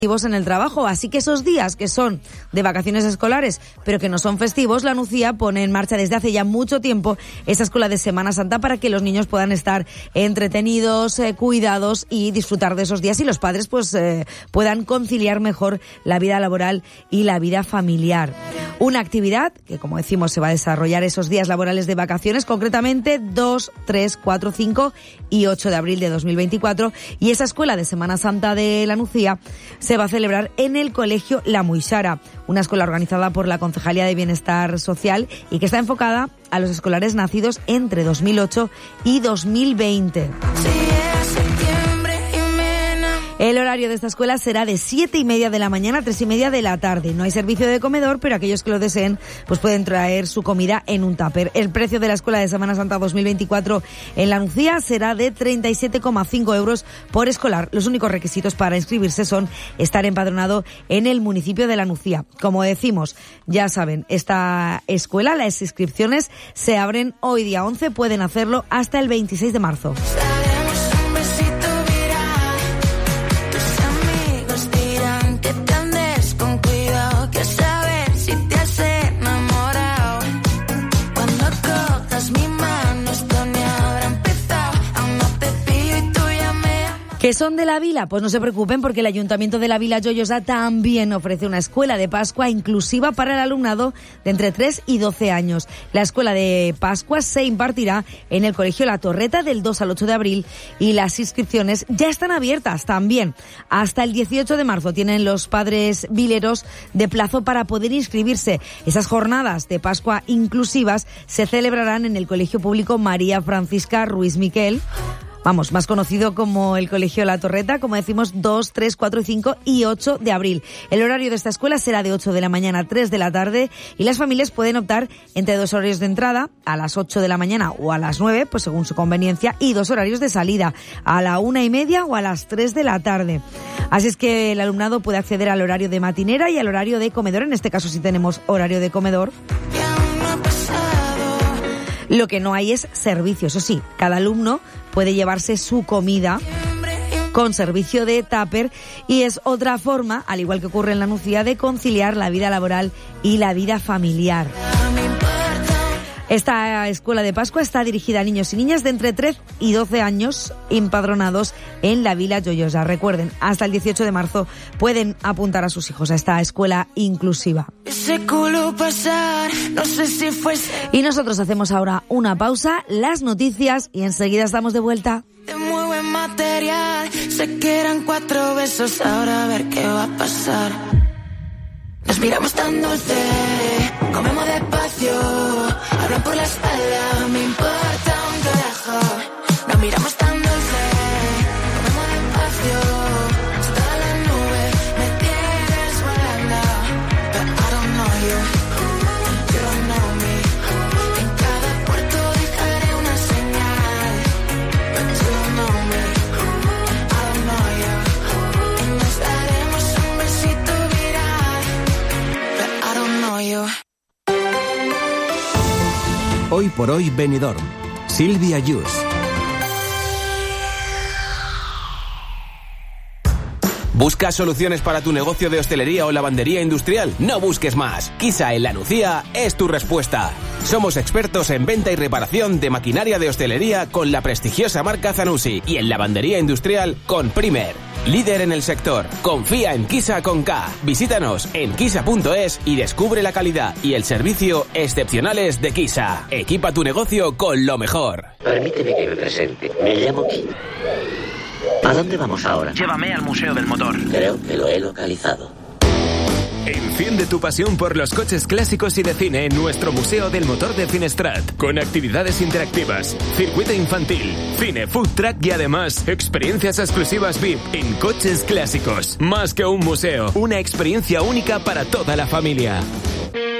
en el trabajo, así que esos días que son de vacaciones escolares pero que no son festivos, la Nucía pone en marcha desde hace ya mucho tiempo esa escuela de Semana Santa para que los niños puedan estar entretenidos, cuidados y disfrutar de esos días, y los padres puedan conciliar mejor la vida laboral y la vida familiar. Una actividad que, como decimos, se va a desarrollar esos días laborales de vacaciones, concretamente 2, 3, 4, 5 y 8 de abril de 2024, y esa escuela de Semana Santa de la Nucía se va a celebrar en el Colegio La Muixara, una escuela organizada por la Concejalía de Bienestar Social y que está enfocada a los escolares nacidos entre 2008 y 2020. El horario de esta escuela será de 7:30 de la mañana a 3:30 de la tarde. No hay servicio de comedor, pero aquellos que lo deseen pues pueden traer su comida en un tupper. El precio de la escuela de Semana Santa 2024 en la Nucía será de 37,5 euros por escolar. Los únicos requisitos para inscribirse son estar empadronado en el municipio de la Nucía. Como decimos, ya saben, esta escuela, las inscripciones se abren hoy día 11, pueden hacerlo hasta el 26 de marzo. ¿Que son de la Vila? Pues no se preocupen, porque el Ayuntamiento de la Vila Lloyosa también ofrece una escuela de Pascua inclusiva para el alumnado de entre 3 y 12 años. La escuela de Pascua se impartirá en el Colegio La Torreta del 2 al 8 de abril y las inscripciones ya están abiertas también. Hasta el 18 de marzo tienen los padres vileros de plazo para poder inscribirse. Esas jornadas de Pascua inclusivas se celebrarán en el Colegio Público María Francisca Ruiz Miquel, más conocido como el Colegio La Torreta, como decimos, 2, 3, 4, 5 y 8 de abril. El horario de esta escuela será de 8 de la mañana a 3 de la tarde y las familias pueden optar entre 2 horarios de entrada, a las 8 de la mañana o a las 9, pues según su conveniencia, y 2 horarios de salida, a la 1:30 o a las 3 de la tarde. Así es que el alumnado puede acceder al horario de matinera y al horario de comedor. En este caso sí tenemos horario de comedor. Lo que no hay es servicio, eso sí, cada alumno puede llevarse su comida con servicio de tupper y es otra forma, al igual que ocurre en la Nucía, de conciliar la vida laboral y la vida familiar. Esta escuela de Pascua está dirigida a niños y niñas de entre 3 y 12 años empadronados en la Vila Lloyosa. Recuerden, hasta el 18 de marzo pueden apuntar a sus hijos a esta escuela inclusiva. Y nosotros hacemos ahora una pausa, las noticias, y enseguida estamos de vuelta. De muy buen material, sé que eran 4 besos, ahora a ver qué va a pasar. Nos miramos tan dulce, comemos despacio, hablan por la espalda, me importa un carajo. Nos miramos tan dulce, comemos despacio, si todas las nubes me tienes volando. But I don't know you, you don't know me. En cada puerto dejaré una señal, but you don't know me, I don't know you. Y nos daremos un besito viral, but I don't know you. Hoy por hoy Benidorm. Silvia Yus. ¿Buscas soluciones para tu negocio de hostelería o lavandería industrial? No busques más. Kisa en la Nucía es tu respuesta. Somos expertos en venta y reparación de maquinaria de hostelería con la prestigiosa marca Zanussi y en lavandería industrial con Primer. Líder en el sector. Confía en Kisa con K. Visítanos en kisa.es y descubre la calidad y el servicio excepcionales de Kisa. Equipa tu negocio con lo mejor. Permíteme que me presente. Me llamo Kim. ¿A dónde vamos ahora? Llévame al Museo del Motor. Creo que lo he localizado. Enciende tu pasión por los coches clásicos y de cine en nuestro Museo del Motor de Finestrat, con actividades interactivas, circuito infantil, cine, food truck y además experiencias exclusivas VIP en coches clásicos. Más que un museo, una experiencia única para toda la familia.